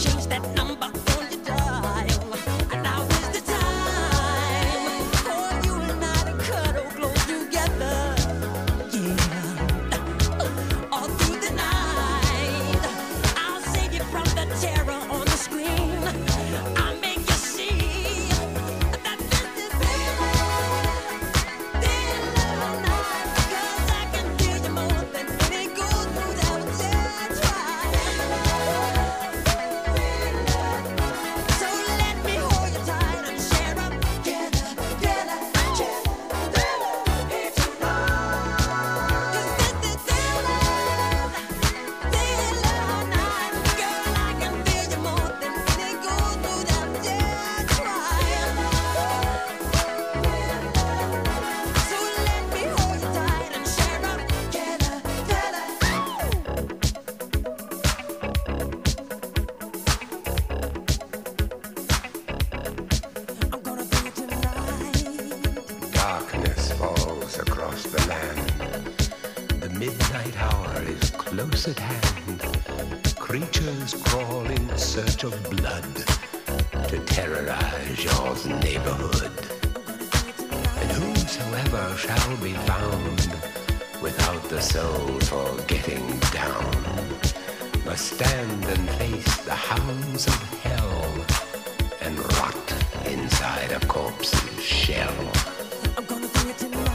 close at hand. Creatures crawl in search of blood to terrorize your neighborhood. And whosoever shall be found without the soul for getting down must stand and face the hounds of hell and rot inside a corpse's shell. I'm gonna do it tonight.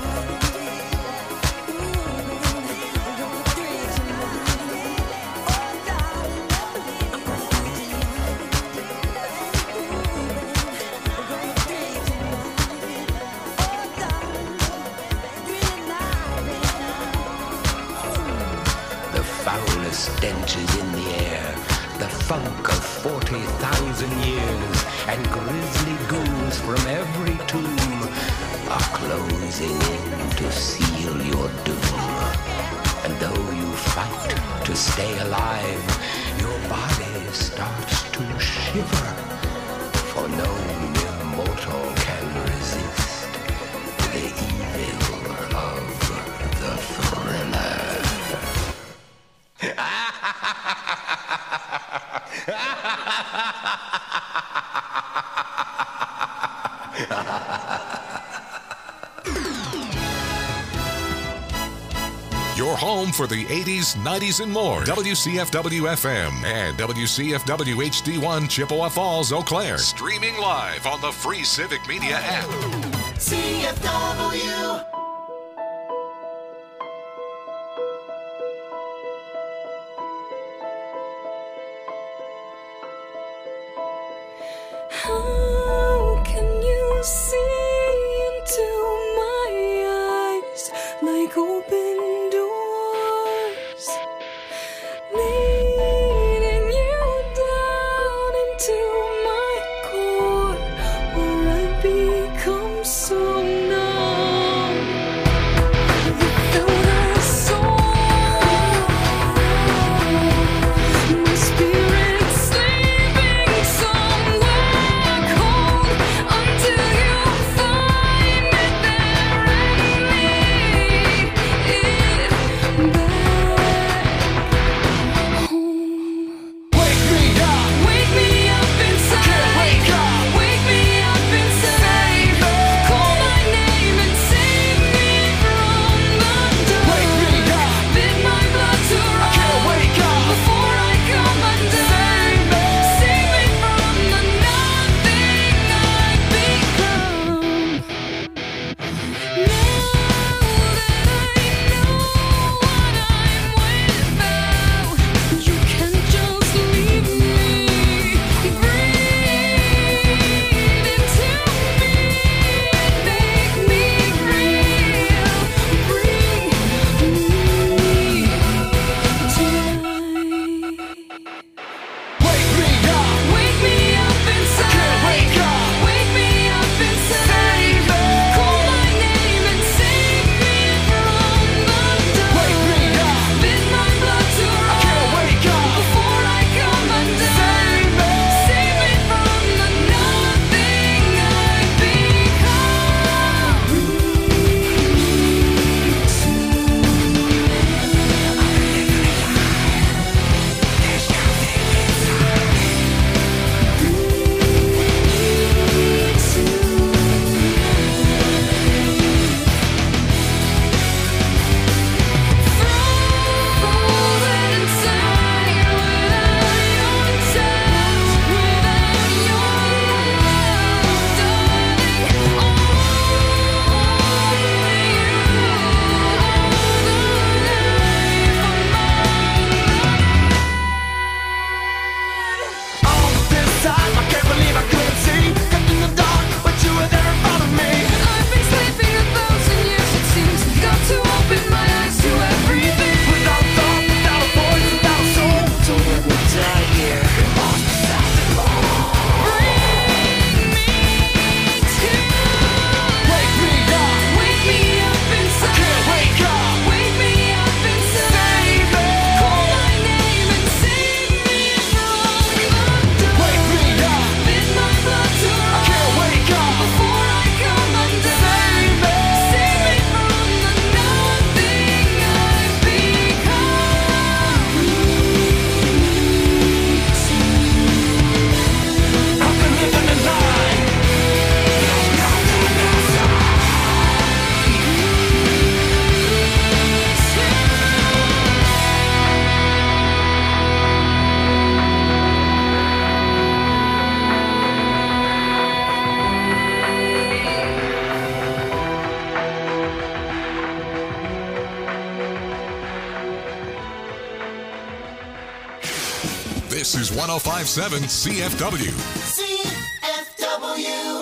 Stench is in the air, the funk of 40,000 years, and grisly ghouls from every tomb are closing in to seal your doom. And though you fight to stay alive, your body starts to shiver, for no mere mortal can resist the evil of the thriller. Your home for the 80s, 90s, and more. WCFW-FM and WCFW-HD1 Chippewa Falls, Eau Claire. Streaming live on the free Civic Media app. CFW. How can you see into my eyes like open doors, leading you down into my core, where I become so numb without a soul? My spirit sleeping somewhere cold. is 105.7 CFW. CFW.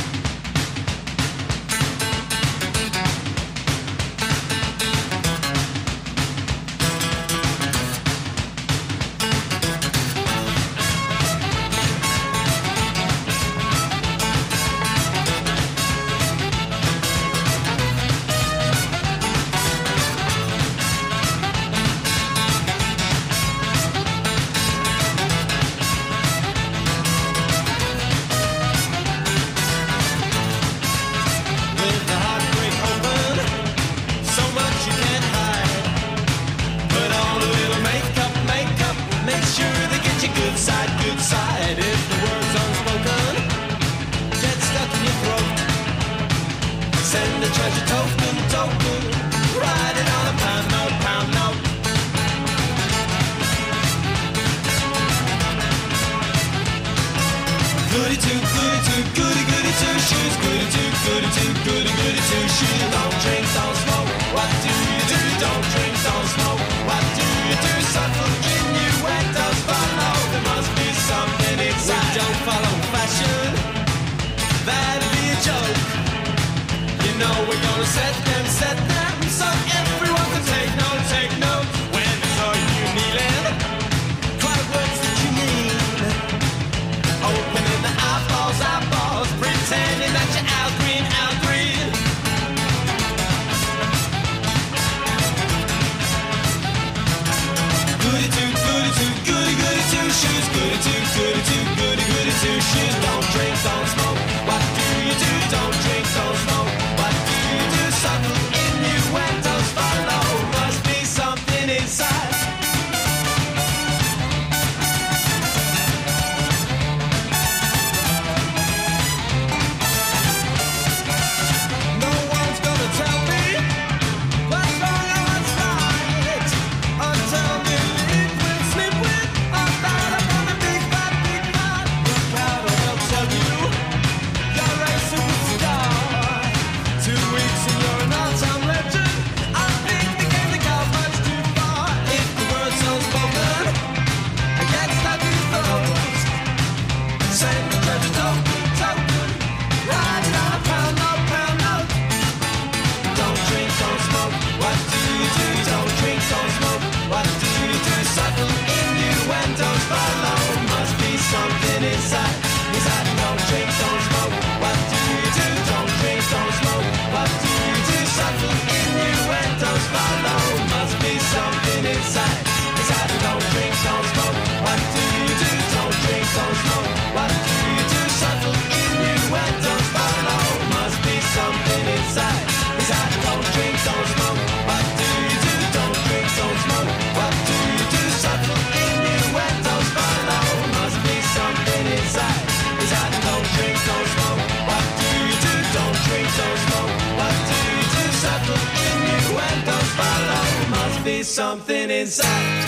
Something inside.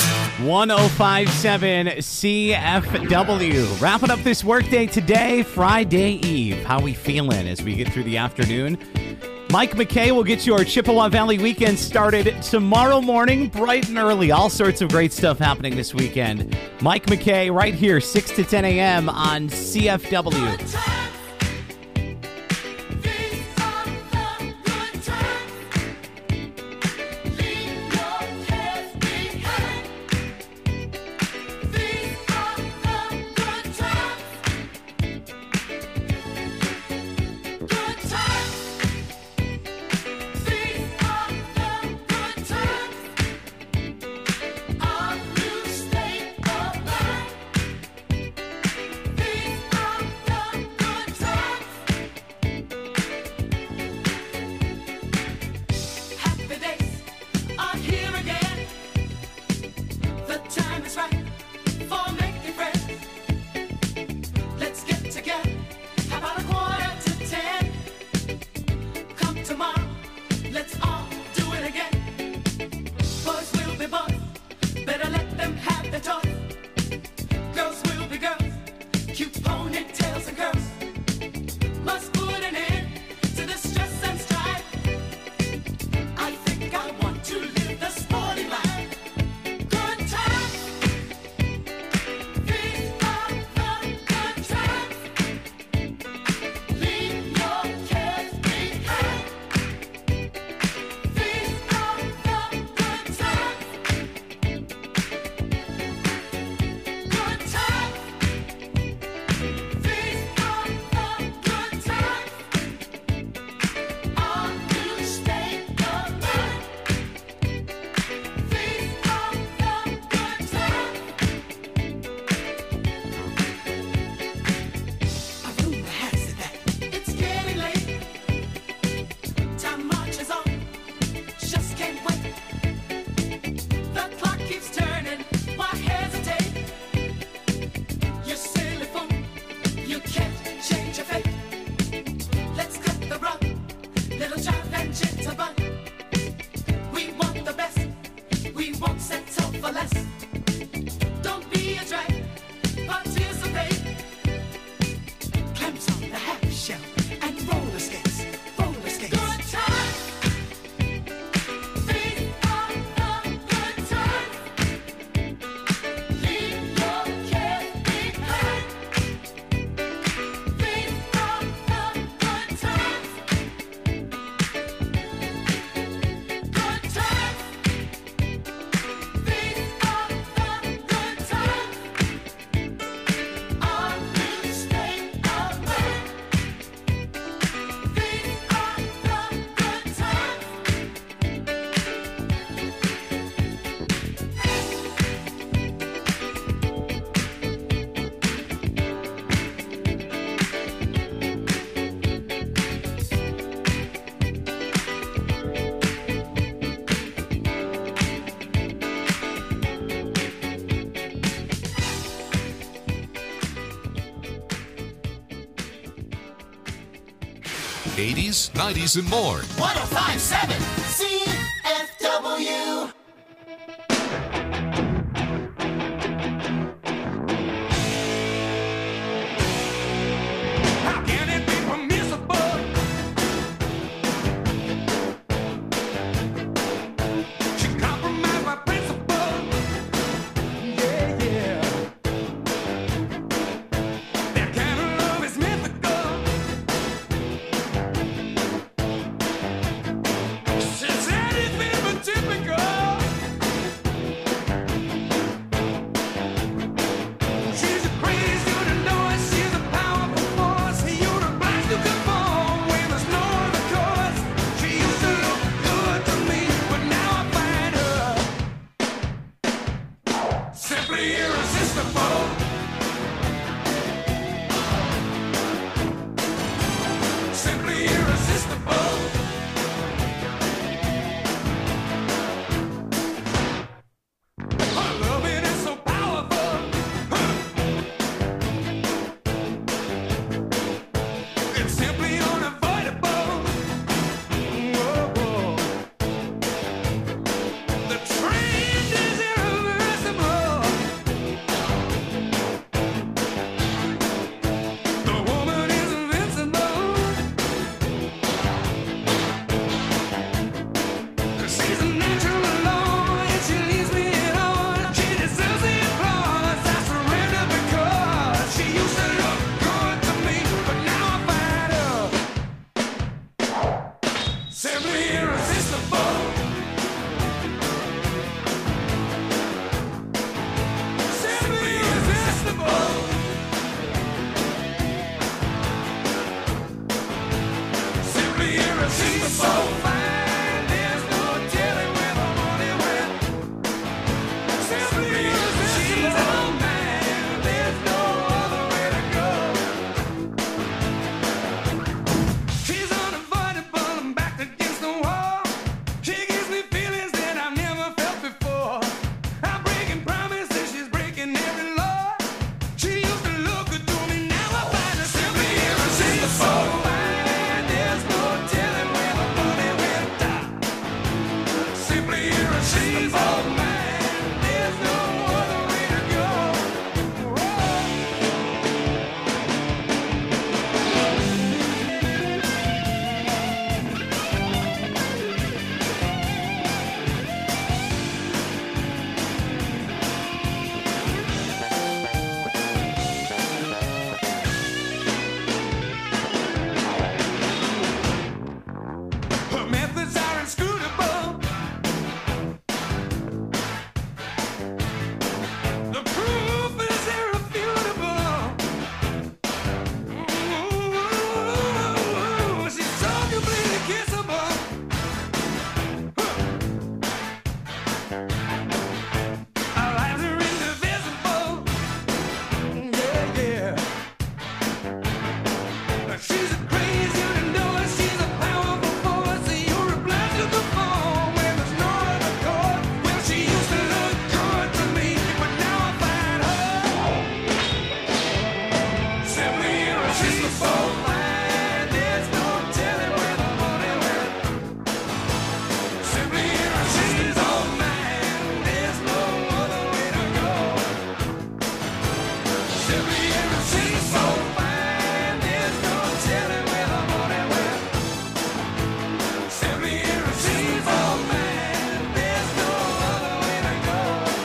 105.7 CFW. Wrapping up this workday today, Friday Eve. How we feeling as we get through the afternoon? Mike McKay will get you our Chippewa Valley weekend started tomorrow morning, bright and early. All sorts of great stuff happening this weekend. Mike McKay right here, 6 to 10 a.m. on CFW. 80s, 90s, and more. 1057 CFW. How can it be permissible? She compromised my principle. Yeah, yeah. That kind of love is mythical. She said it's been but typical. She's a crazy, you know it. She's a powerful force. You're obliged to conform when there's no other choice. She used to look good to me, but now I find her simply irresistible. Simply irresistible. Her loving is so powerful. It's simply unavoidable. Whoa, whoa. The trend is irreversible. The woman is invincible. She's a natural alone, and she leaves me alone. She deserves the applause. I surrender because she used to look good to me, but now I find her simply irresistible. Simply irresistible. Simply irresistible. She's so fine, there's no telling where the money went. Simply irresistible. She's all mine, there's no other way to go. She's unavoidable, I'm backed against the wall. She gives me feelings that I've never felt before. I'm breaking promises, she's breaking every law. She used to look good to me, now I find her simply irresistible. There's no telling where the money went down. Simply irresistible, man. There's no other way to go. Her methods are inscrutable. The proof is irrefutable. Ooh, she's so completely kissable. Our lives are indivisible. Yeah, yeah. She's a crazy, you know it. She's a powerful force. You're obliged to conform when there's no other course. Well, she used to look good to me, but now I find her simply irresistible. There's no telling where the money went. Simply irresistible, man. There's no other way to go. Simply irresistible, man. There's no telling where the money went. Simply irresistible, man. There's no other way to go.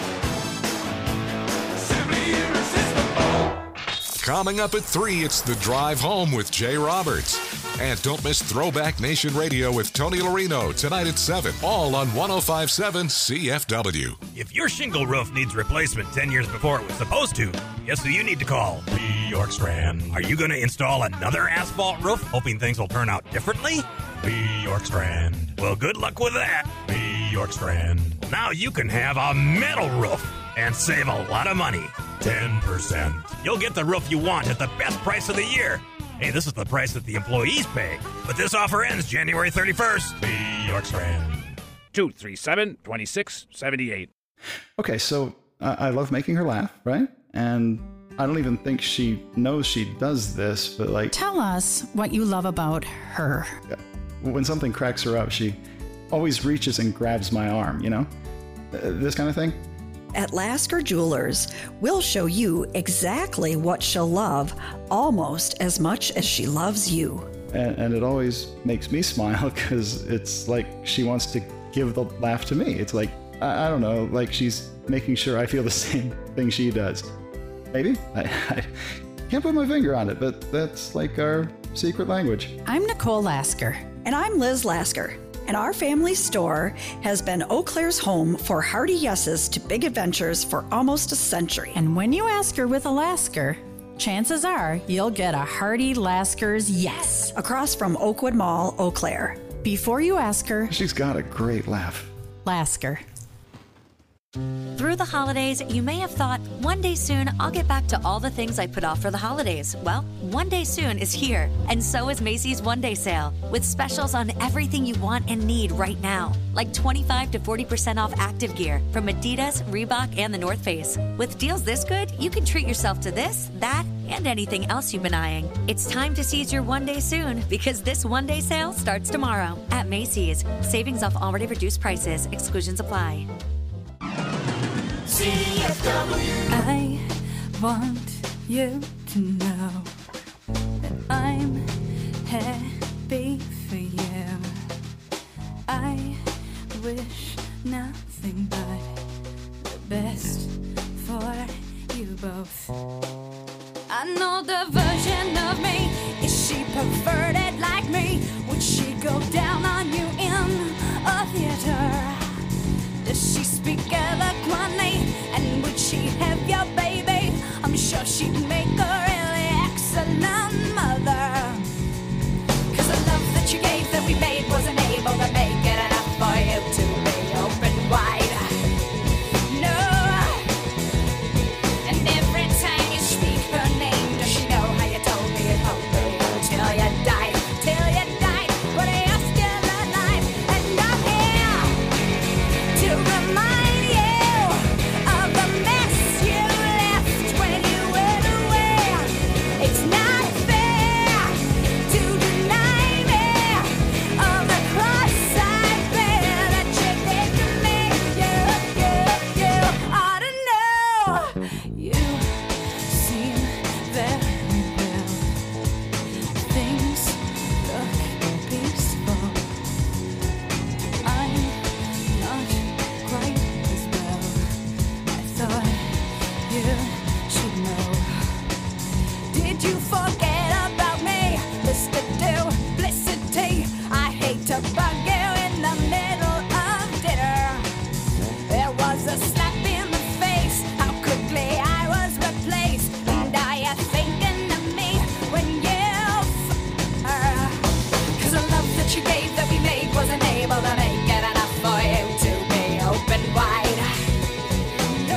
Simply irresistible. Coming up at 3, it's The Drive Home with Jay Roberts. And don't miss Throwback Nation Radio with Tony Larino tonight at 7, all on 1057 CFW. If your shingle roof needs replacement 10 years before it was supposed to, guess who you need to call? B. York Strand. Are you going to install another asphalt roof, hoping things will turn out differently? B. York Strand. Well, good luck with that. B. York Strand. Now you can have a metal roof and save a lot of money. 10%. You'll get the roof you want at the best price of the year. Hey, this is the price that the employees pay. But this offer ends January 31st. B. York Strand. 237-2678. Okay, so I love making her laugh, right? And I don't even think she knows she does this, but like Tell us what you love about her. when something cracks her up, she always reaches and grabs my arm, you know? This kind of thing. At Lasker Jewelers, we'll show you exactly what she'll love almost as much as she loves you. And it always makes me smile because it's like she wants to give the laugh to me. It's like, I don't know, like she's making sure I feel the same thing she does. Maybe? I can't put my finger on it, but that's like our secret language. I'm Nicole Lasker. And I'm Liz Lasker. And our family store has been Eau Claire's home for hearty yeses to big adventures for almost a century. And when you ask her with a Lasker, chances are you'll get a hearty Lasker's yes. Across from Oakwood Mall, Eau Claire. Before you ask her, She's got a great laugh. Lasker. Through the holidays, you may have thought, one day soon, I'll get back to all the things I put off for the holidays. Well, one day soon is here, and so is Macy's One Day Sale, with specials on everything you want and need right now, like 25 to 40% off active gear from Adidas, Reebok, and the North Face. With deals this good, you can treat yourself to this, that, and anything else you've been eyeing. It's time to seize your one day soon, because this one day sale starts tomorrow at Macy's. Savings off already reduced prices. Exclusions apply. I want you to know that I'm happy for you. I wish nothing but the best for you both. I know the version of me. Is she perverted like me? Would she go down on you in a theater? Does she speak eloquently? And would she have your baby? I'm sure she'd make a really excellent mother. 'Cause the love that you gave that we made wasn't able to make it enough for you to be open wide. No. And every time you speak her name, does she know how you told me it hold me until you died? Till you died, but you're still alive. And I'm here to remind you of the mess you left when you went away. It's not fair to deny me of the cross I bear that you did to me. You ought to know. You seem very well. Things look peaceful. I'm not quite as well. I thought you should know. Did you forget about me, Mr. Duplicity? I hate to bug you in the middle of dinner. There was a slap in the face. How quickly I was replaced. And are you thinking of me when you her? 'Cause the love that you gave that we made wasn't able to make it enough for you to be open wide. No.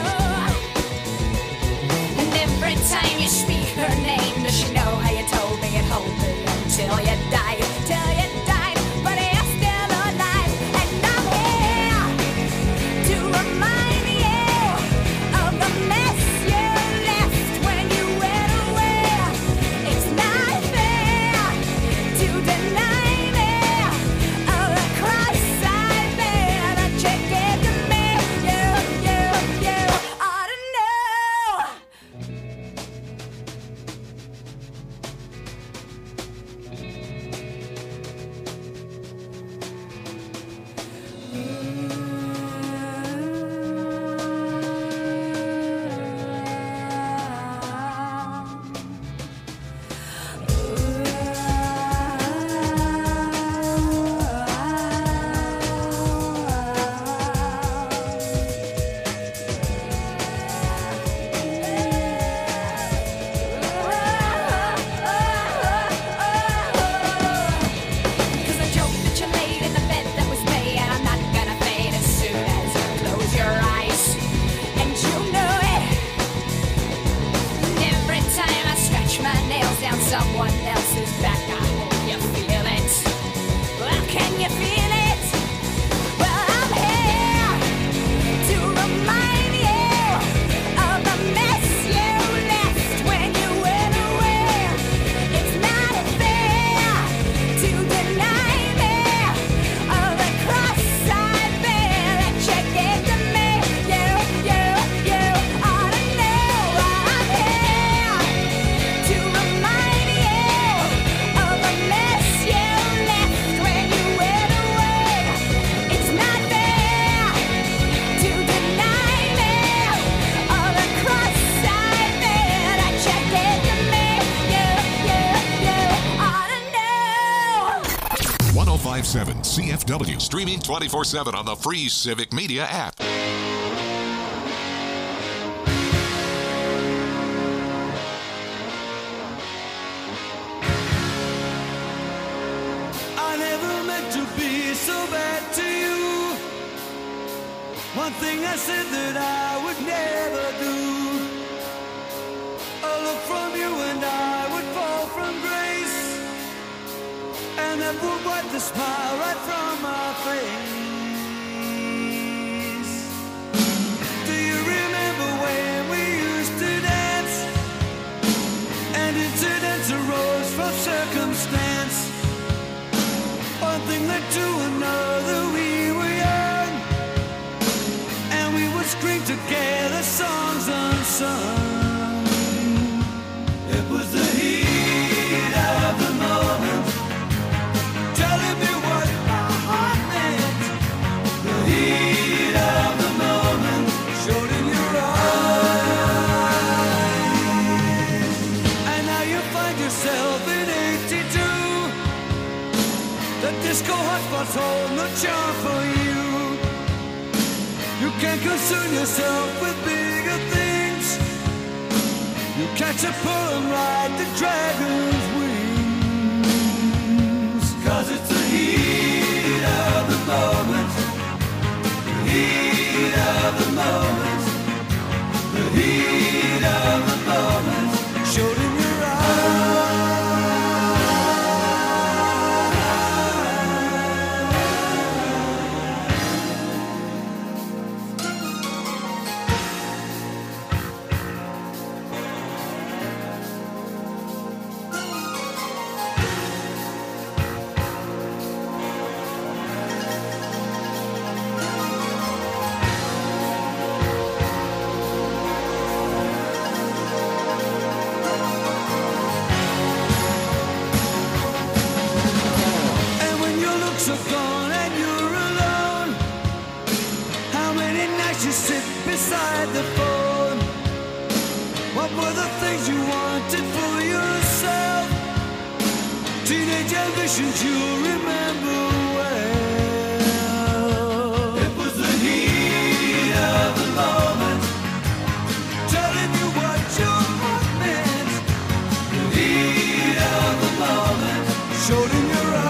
And every time you speak her name, does she know how you told me it hold me until you died? Till you died, but you're still alive. And I'm here to remind you of the mess you left when you went away. It's not fair to deny me of the cross I bear that you gave to me. You ought to know. Cause the joke that you laid in the bed that was me, and I'm not gonna fade as soon as you close your eyes. And you know it. And every time I scratch my nails down someone else's back, I hope you feel it. Well, can you feel it? Well, I'm here to remind you of the mess you left 1057 CFW. Streaming 24/7 on the free Civic Media app. I never meant to be so bad to you. One thing I said that I would never do. A look from you and I would fall from grace, and that would wipe the smile right from my face. Do you remember when we used to dance, and incidents arose from circumstance? One thing led to another, we were young, and we would scream together songs unsung. It was the heat of the moment, telling me what my heart meant. The heat of the moment showed in your eyes, and now you find yourself in 82. The disco hotspots hold no charm for you. You can't concern yourself with bigger things. You catch a pull and ride the dragon's wings. 'Cause it's the heat of the moment. The heat of the moment. The heat of the moment showed in your eyes. Are gone and you're alone. How many nights you sit beside the phone? What were the things you wanted for yourself? Teenage ambitions you remember well. It was the heat of the moment, telling you what your heart meant. The heat of the moment showed in your eyes.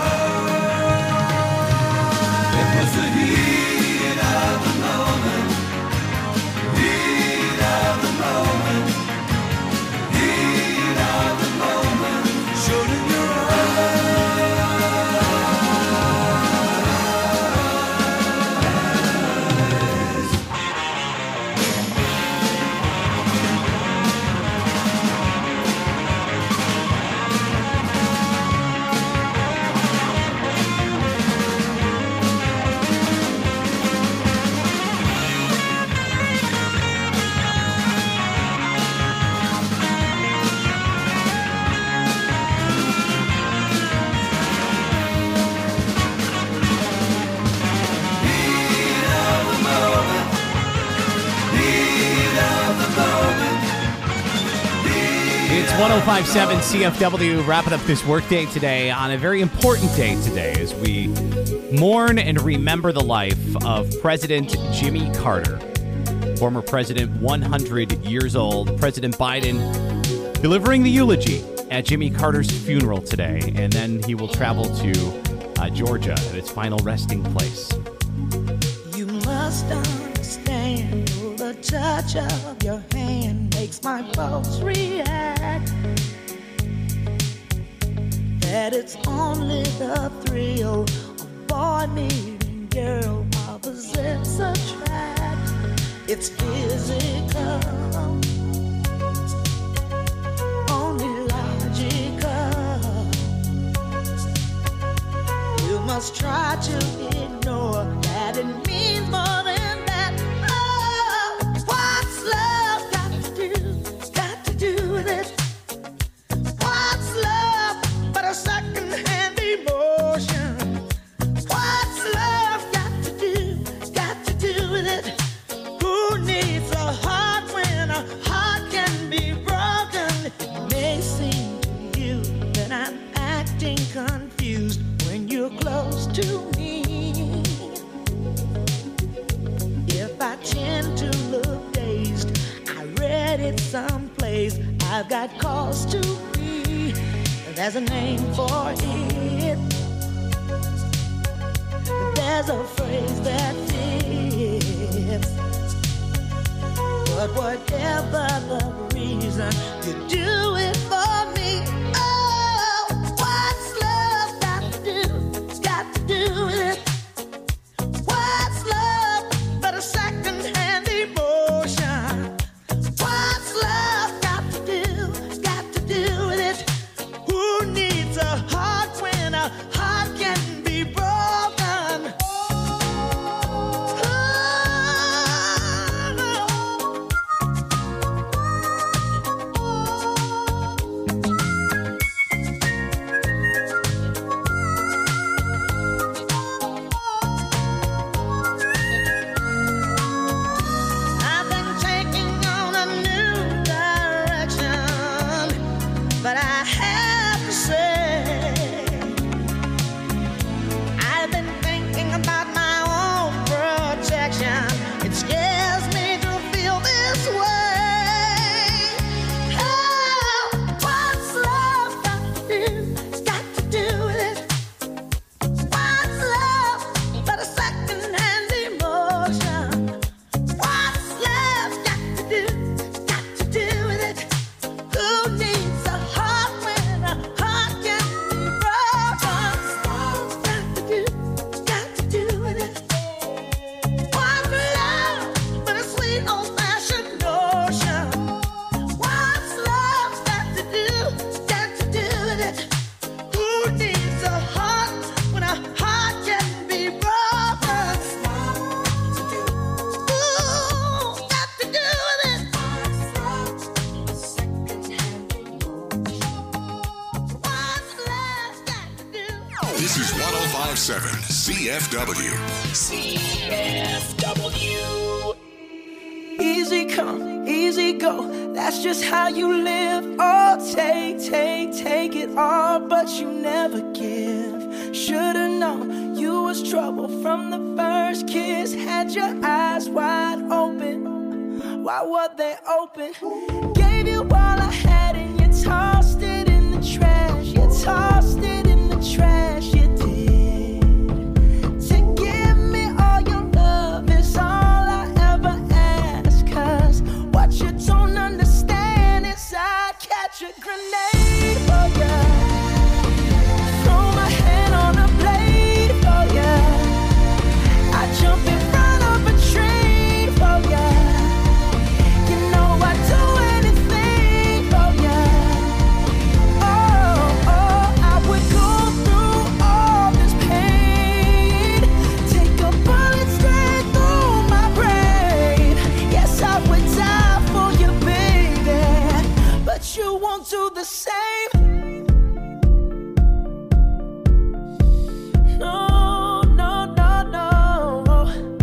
It's 1057 CFW, wrapping up this workday today on a very important day today as we mourn and remember the life of President Jimmy Carter, former president, 100 years old. President Biden delivering the eulogy at Jimmy Carter's funeral today, and then he will travel to Georgia at its final resting place. You must understand, the touch of your hand makes my pulse react. That it's only the thrill of boy meeting girl opposites attract. It's physical, only logical. You must try to ignore that it means more than that. Oh, what's love got to do with it? What's love but a second-hand emotion? What's love got to do with it? Who needs a heart when a heart can be broken? It may seem to you that I'm acting confused when you're close to to me. If I tend to look dazed, I read it someplace. I've got cause to be. There's a name for it. There's a phrase that fits. But whatever the reason, you do it for me. Oh, what's love got to do? It's got to do with it. What's love but a second-hand emotion? What's love got to do? Got to do with it. Who needs a heart when a heart can be broken? I've been taking on a new direction, but I have to say, I've been thinking about my own protection. It scares me to feel this way. Oh, what's love got to do? Got to do with it. What's love but a second-hand emotion? What's love got to do? Got to do with it. Who needs a heart when a heart can be broken? Got to do with it. What's love but a sweet old-fashioned notion? What's love got to do with it? Who needs a heart when a heart can be broken? Ooh, got to do with it. What's love got to do? This is 1057 CFW. Easy come, easy go. That's just how you live. Oh, take it all, but you never give. Should've known you was trouble from the first kiss. Had your eyes wide open. Why were they open? Gave you all I had and you tossed it in the trash. You tossed it in the trash. You did. To give me all your love is all I ever ask. 'Cause what you don't understand is I'd catch a grenade for ya. Throw my hand on a blade for ya. I jump in front of a train for ya. You know I'd do anything for ya. Oh, I would go through all this pain. Take a bullet straight through my brain. Yes, I would die for you, baby. But you won't do the same. No, no, no, no.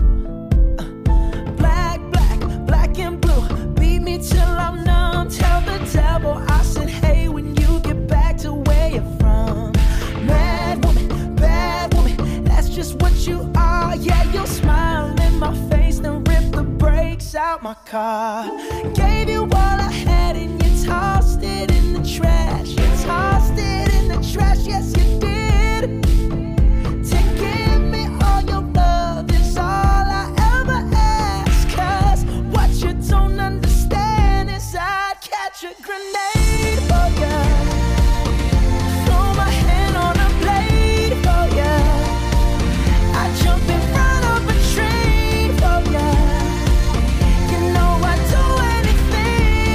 Black and blue. Beat me till I'm numb. Tell the devil I said, hey, when you get back to where you're from. Mad woman, bad woman. That's just what you are. Yeah, you'll smile in my face, then rip the brakes out my car. Gave you all I had and you tossed it in the trash. You tossed it in the trash. Yes, you did. To give me all your love is all I ever ask. 'Cause what you don't understand is I'd catch a grenade for ya. Throw my hand on a blade for ya. I jump in front of a train for ya. You know I'd do anything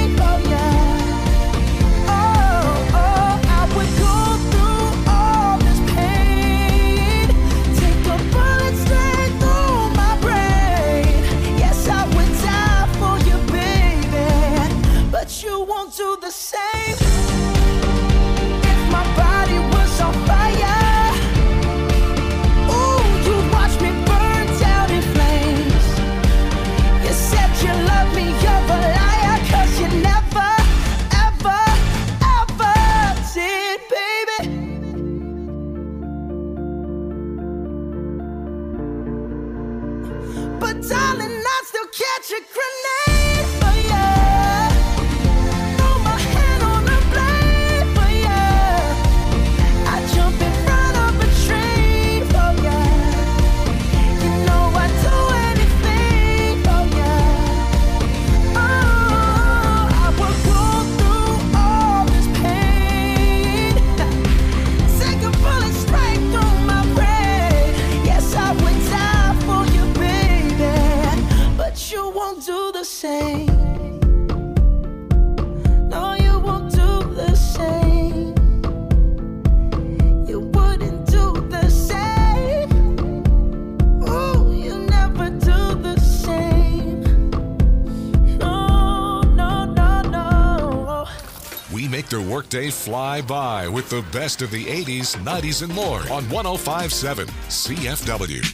DJ Fly By with the best of the 80s, 90s, and more on 105.7 CFW.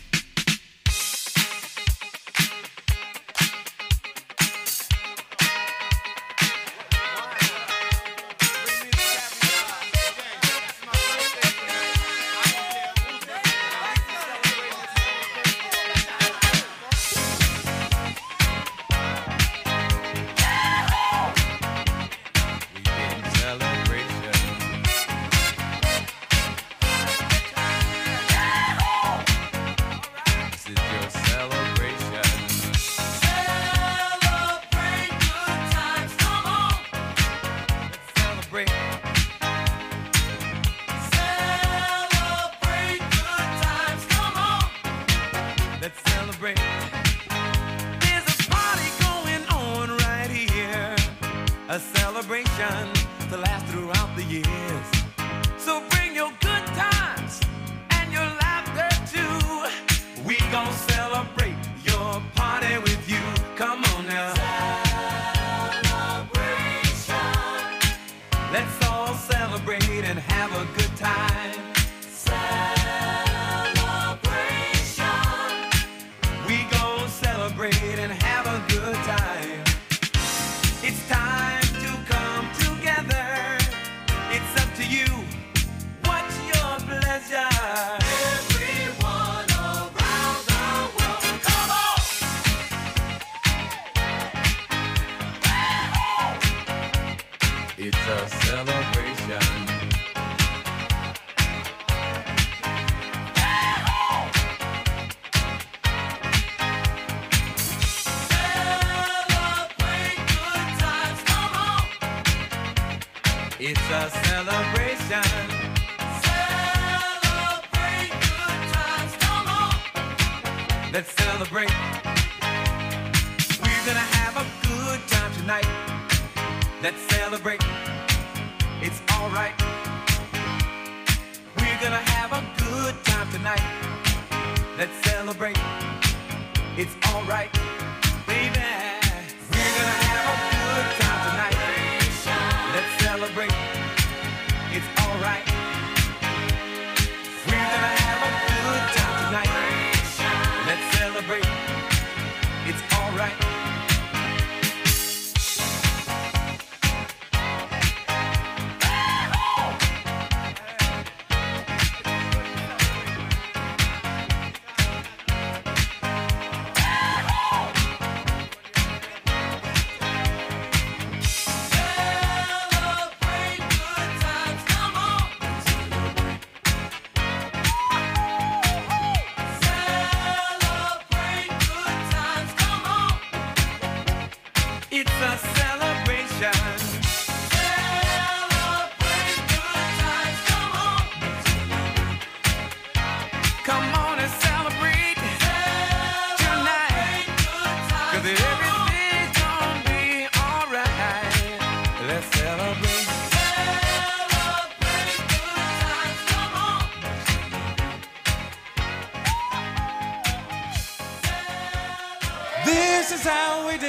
This is how we do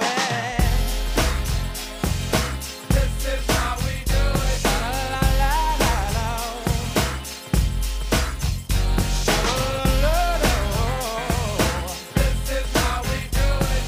it. This is how we do it. La la la la la. This is how we do it.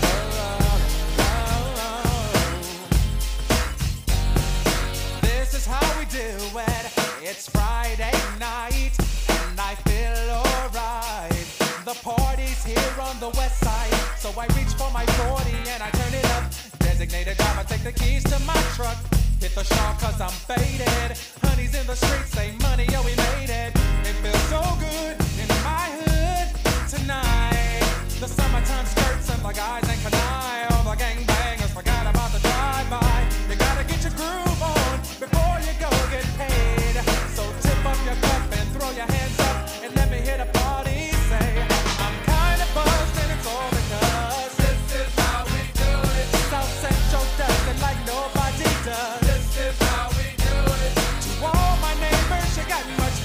This is how we do it. It's Friday night and I feel alright. The party's here on the west side. So I reach for my 40 and I turn it up. Designated driver, take the keys to my truck. Hit the shop cause I'm faded. Honey's in the streets, say money, yo, we made it. It feels so good in my hood tonight. The summertime skirts and the guys ain't canine. All the gangbangers forgot about the drive-by. You gotta get your groove on before you go get paid. So tip up your cup and throw your hands up and let me hit a party. Say, I'm kinda buzzed and it's all because this is how we do it. South Central does it like nobody does. This is how we do it. To all my neighbors, you got much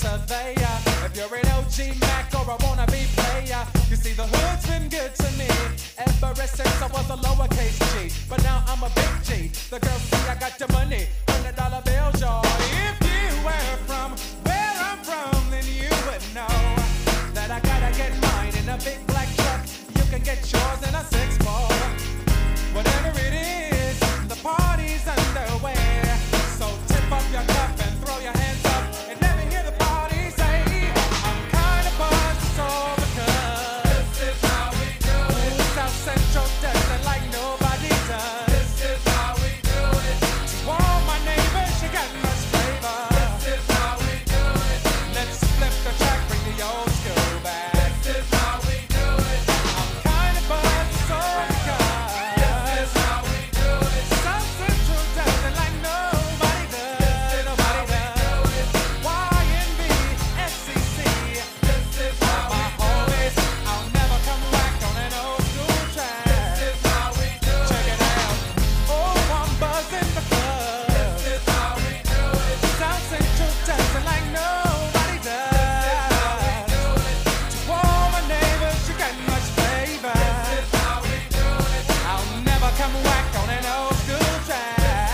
surveyor. If you're an OG Mac or a wannabe player, you see the hood's been good to me ever since I was a lowercase G. But now I'm a big G. The girls see I got the money, $100 bills, y'all. If you were from where I'm from, then you would know that I gotta get mine in a big black truck. You can get yours in a 6-4. Whatever it is, the party's underway. So tip up your cup and throw your hands up and let me hear the party say, I'm kind of buzzed, it's all because this is how we do it. South Central does it like nobody does. This is how we do it. To all my neighbors, you got much flavor. This is how we do it. Let's flip the track, bring the old school back. This is how we do it. I'm kind of buzzed, it's all because this is how we do it. South Central does it like nobody does. Nobody does. YNB, SCC. This is how we do it. I'll never come back on an old school track. This is how we do it. Check it out. Oh, I'm buzzing because this is how we do it. South Central does it like nobody does. To all my neighbors, you got much flavor. This is how we do it. I'll never come back on an old school track.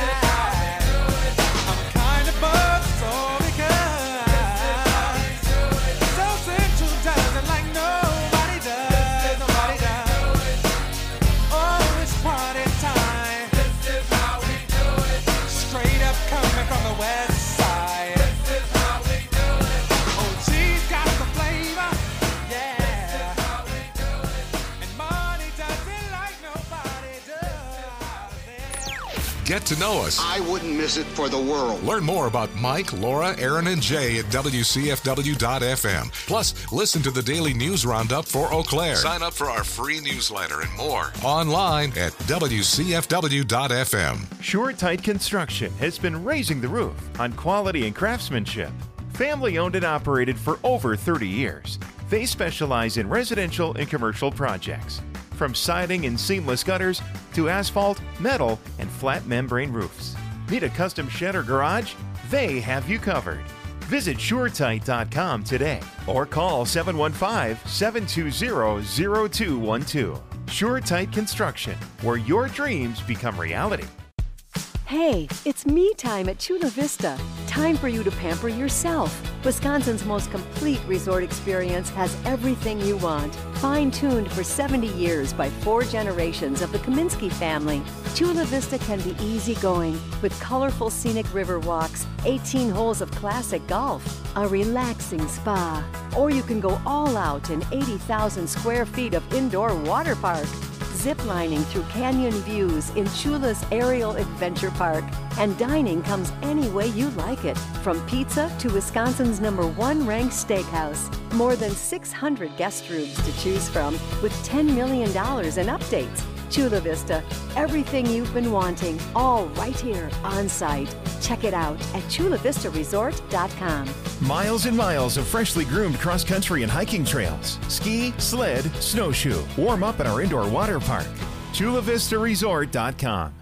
I'm kind of buzzed, so because South Central does it like nobody does. Nobody does. Oh, it's party time. This is how we do it. Straight up coming from the west side. This is how we do it. Oh, she's got the flavor. Yeah. This is how we do it. And money does it like nobody does. Get to know us. I wouldn't miss it for the world. Learn more about Mike, Laura, Aaron, and Jay at WCFW.FM. Plus, listen to the daily news roundup for Eau Claire. Sign up for our free newsletter and more online at WCFW.FM. SureTight Construction has been raising the roof on quality and craftsmanship. Family owned and operated for over 30 years. They specialize in residential and commercial projects, from siding and seamless gutters to asphalt, metal, and flat membrane roofs. Need a custom shed or garage? They have you covered. Visit SureTight.com today or call 715-720-0212. SureTight Construction, where your dreams become reality. Hey, it's me time at Chula Vista. Time for you to pamper yourself. Wisconsin's most complete resort experience has everything you want. Fine-tuned for 70 years by 4 generations of the Kaminsky family, Chula Vista can be easygoing with colorful scenic river walks, 18 holes of classic golf, a relaxing spa, or you can go all out in 80,000 square feet of indoor water park. Ziplining through canyon views in Chula's Aerial Adventure Park. And dining comes any way you like it, from pizza to Wisconsin's #1 ranked steakhouse. More than 600 guest rooms to choose from, with $10 million in updates. Chula Vista, everything you've been wanting, all right here on site. Check it out at chulavistaresort.com. Miles and miles of freshly groomed cross-country and hiking trails. Ski, sled, snowshoe. Warm up at our indoor water park. chulavistaresort.com.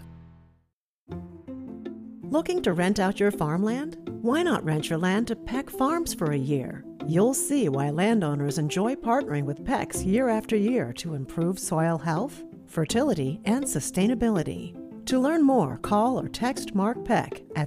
Looking to rent out your farmland? Why not rent your land to Peck Farms for a year? You'll see why landowners enjoy partnering with Peck's year after year to improve soil health, fertility, and sustainability. To learn more, call or text Mark Peck at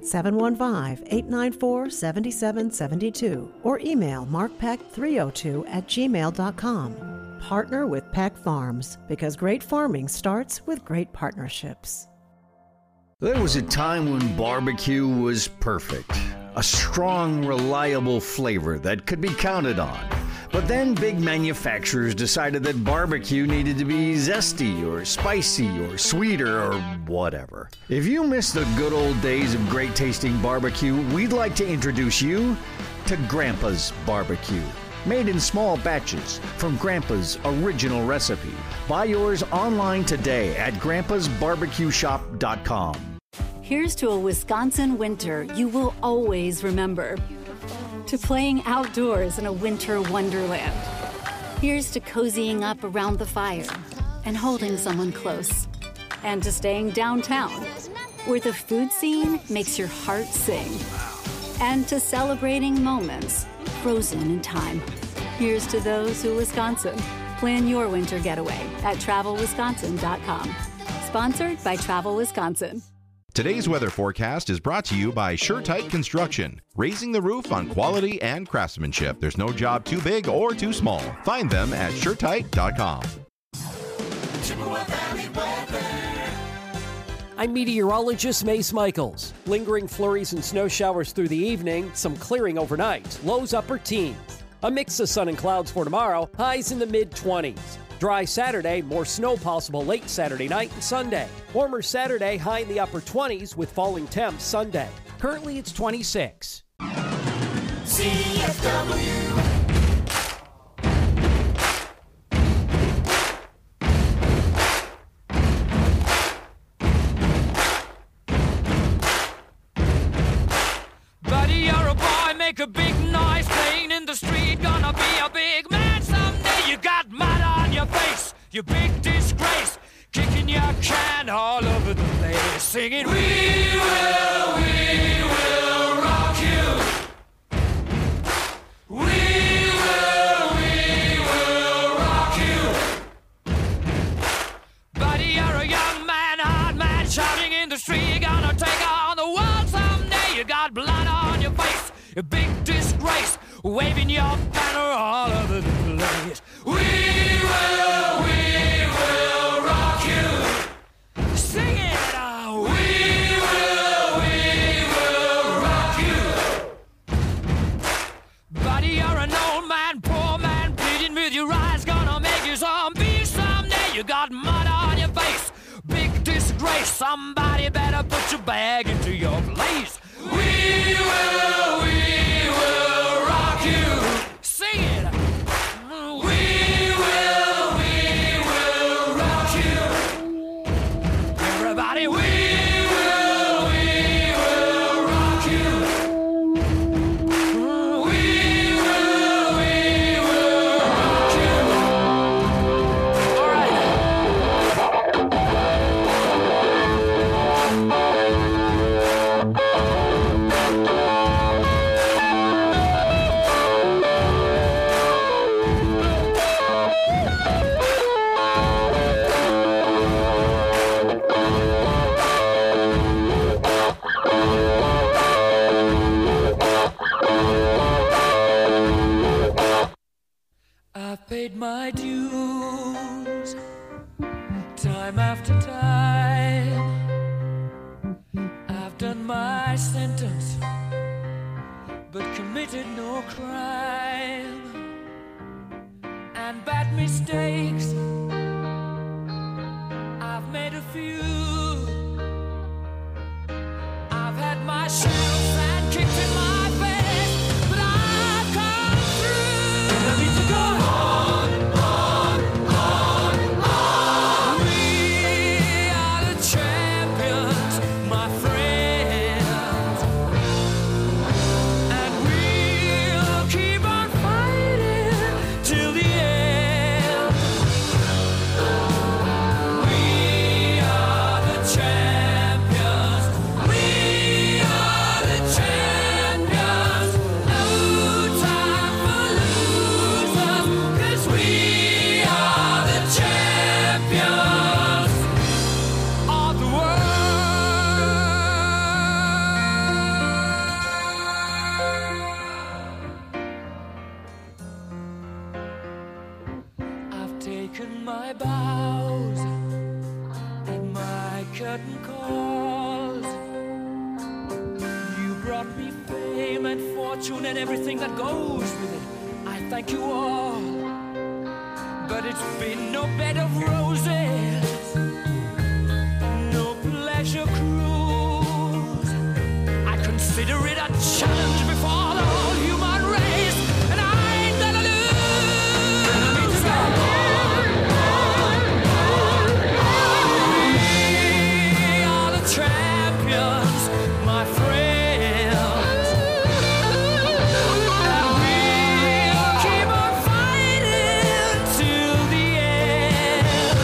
715-894-7772 or email markpeck302@gmail.com. Partner with Peck Farms, because great farming starts with great partnerships. There was a time when barbecue was perfect. A strong, reliable flavor that could be counted on. But then big manufacturers decided that barbecue needed to be zesty or spicy or sweeter or whatever. If you miss the good old days of great tasting barbecue, we'd like to introduce you to Grandpa's Barbecue. Made in small batches from Grandpa's original recipe. Buy yours online today at grandpasbarbecueshop.com. Here's to a Wisconsin winter you will always remember. To playing outdoors in a winter wonderland. Here's to cozying up around the fire and holding someone close. And to staying downtown, where the food scene makes your heart sing. And to celebrating moments frozen in time. Here's to those who Wisconsin. Plan your winter getaway at TravelWisconsin.com. Sponsored by Travel Wisconsin. Today's weather forecast is brought to you by SureTight Construction, raising the roof on quality and craftsmanship. There's no job too big or too small. Find them at SureTight.com. I'm meteorologist Mace Michaels. Lingering flurries and snow showers through the evening, some clearing overnight, lows upper teens. A mix of sun and clouds for tomorrow, highs in the mid-20s. Dry Saturday, more snow possible late Saturday night and Sunday. Warmer Saturday, high in the upper 20s with falling temps Sunday. Currently it's 26. CFW. Buddy, you're a boy, make a big noise playing in the street. Gonna be a big man someday. You got mud on your face, you big disgrace. Kicking your can all over the place. Singing, we will rock you. We will rock you. Buddy, you're a young man, hard man, shouting in the street. You're gonna take on the world someday. You got blood on your face, a big disgrace, waving your banner all over the place. We will rock you. Sing it out. We will rock you. Buddy, you're an old man, poor man, pleading with your eyes, gonna make you zombie someday. You got mud on your face, big disgrace. Somebody better put your bag into your place. We will rock you. Sing it. We will rock you. Everybody, we will rock you. We will rock you. All right. I've paid my dues time after time. I've done my sentence, but committed no crime. And bad mistakes, I've made a few. I've had my share of sand kicked in my face, but I've come through. And I need to go on. We are the champions, my friends, and we'll keep on fighting till the end. We are the champions. We are the champions. No time for losers, 'cause we are the champions of the world. I've taken my bows and my curtain calls. You brought me fame and fortune and everything that goes with it. I thank you all, but it's been no bed of roses, no pleasure cruise. I consider it a challenge before the whole human race, and I ain't gonna lose. And I need to go We are the champions, my friends, and we'll keep on fighting till the end.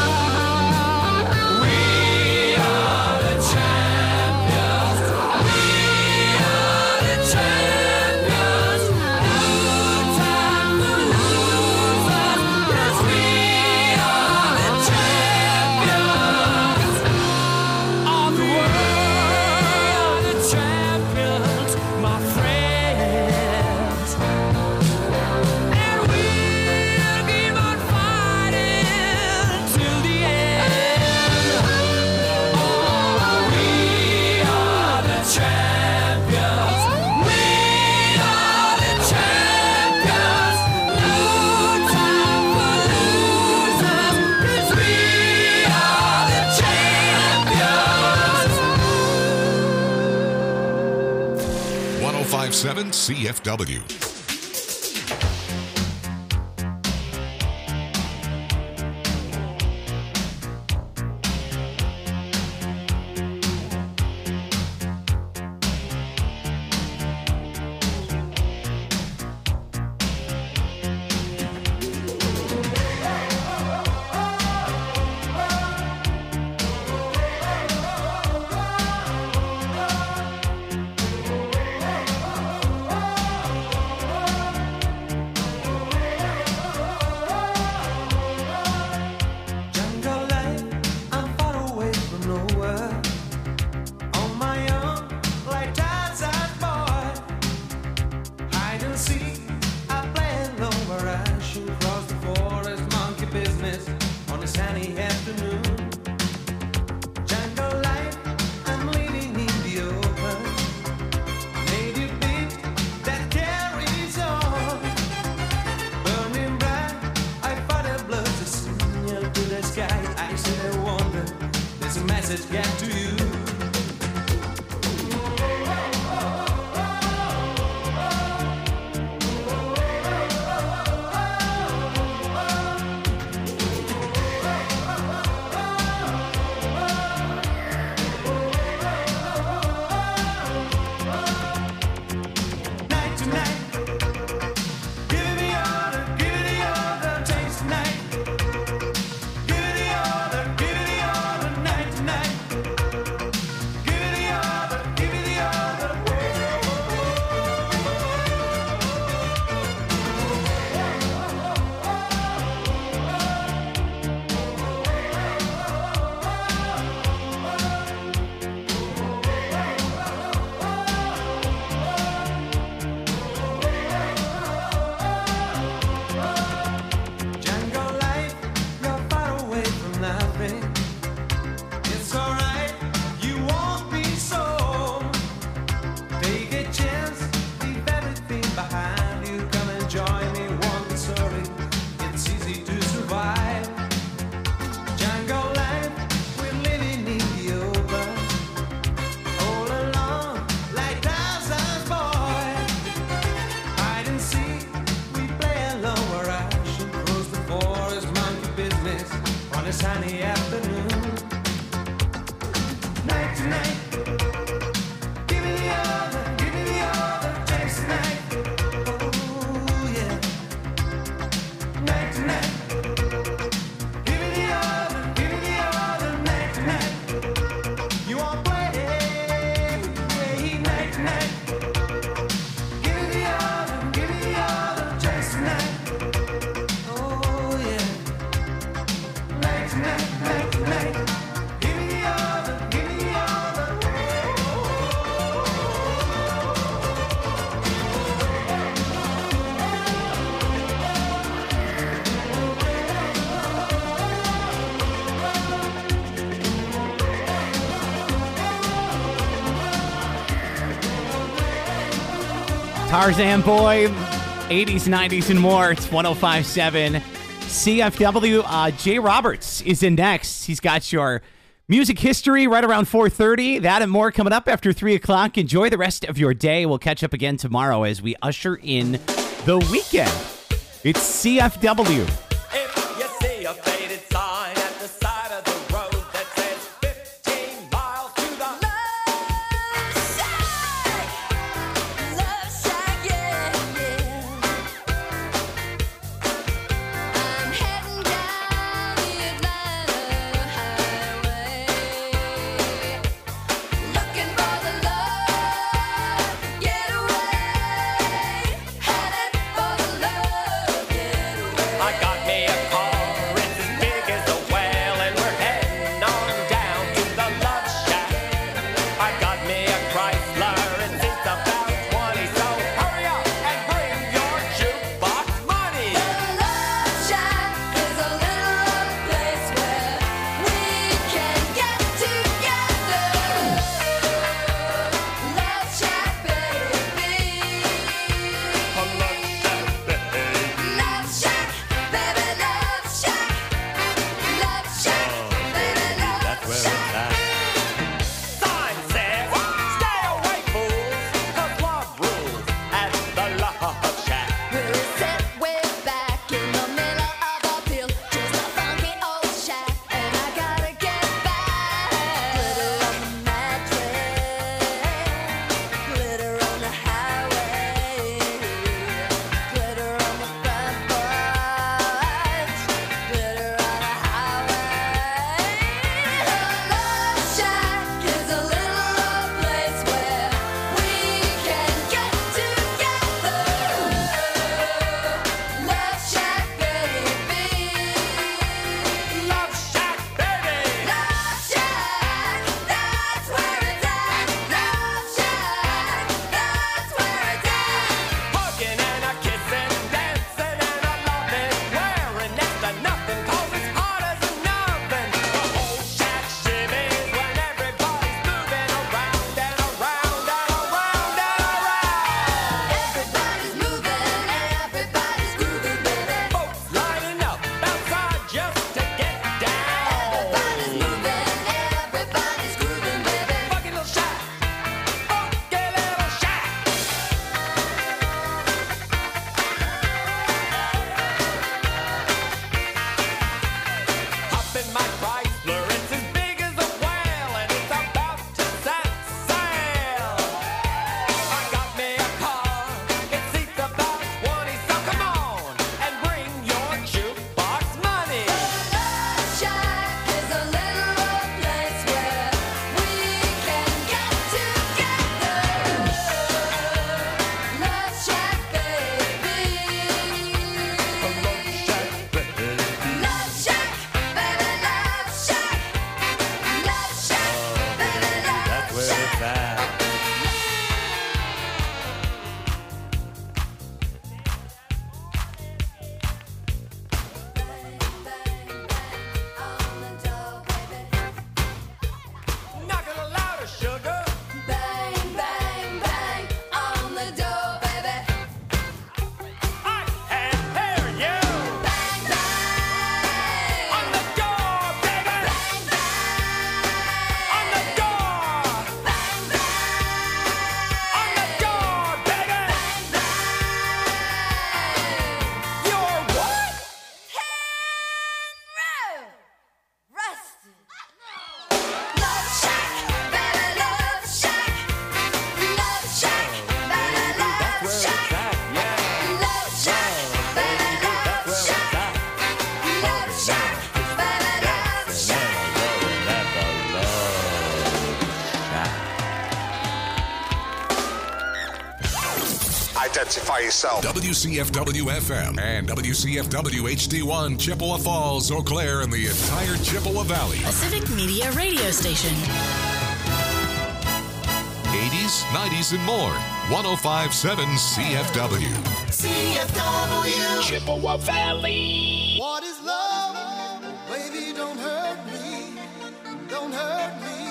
We are the champions. We are WCFW. Jungle life, I'm far away from nowhere. On my own, like Tarzan boy. Hide and seek, I play alone where I shoot across the forest. Monkey business on a sunny afternoon. Jungle life, I'm living in the open. Native beat that carries on. Burning bright, I fight a blood to signal to the sky. I sit and wonder, there's a message get to you. Night to night, give me all the taste tonight. Give me all the night tonight. Give me all the. Jungle life, you're far away from nothing. It's alright, you won't be so. Take a chance, leave everything behind you. Come and join me, walk the story. It's easy to survive. Jungle life, we're living in the open. All alone, like Tarzan's boy. Hide and seek, we play alone where I should cross the forest. Monkey business on a sunny afternoon. Night to night, give me the other taste tonight. Oh yeah. Night to night, give me the other night to night. You won't play night to night. Give me the other taste tonight. Oh yeah. Night to night. Give me the other. Tarzan Boy, 80s, 90s, and more. It's 105.7 CFW. Jay Roberts is in next. He's got your music history right around 4:30. That and more coming up after 3 o'clock. Enjoy the rest of your day. We'll catch up again tomorrow as we usher in the weekend. It's CFW. If you see a faded sign at the side of the road that says 15 miles to the Love shack, yeah, yeah. I'm heading down the Atlanta highway, looking for the love getaway, headed for the love getaway. I got classify yourself. WCFW FM and WCFW HD1 Chippewa Falls, Eau Claire, and the entire Chippewa Valley. A civic media radio station. 80s, 90s, and more. 105.7 CFW. CFW. Chippewa Valley. What is love? Baby, don't hurt me. Don't hurt me.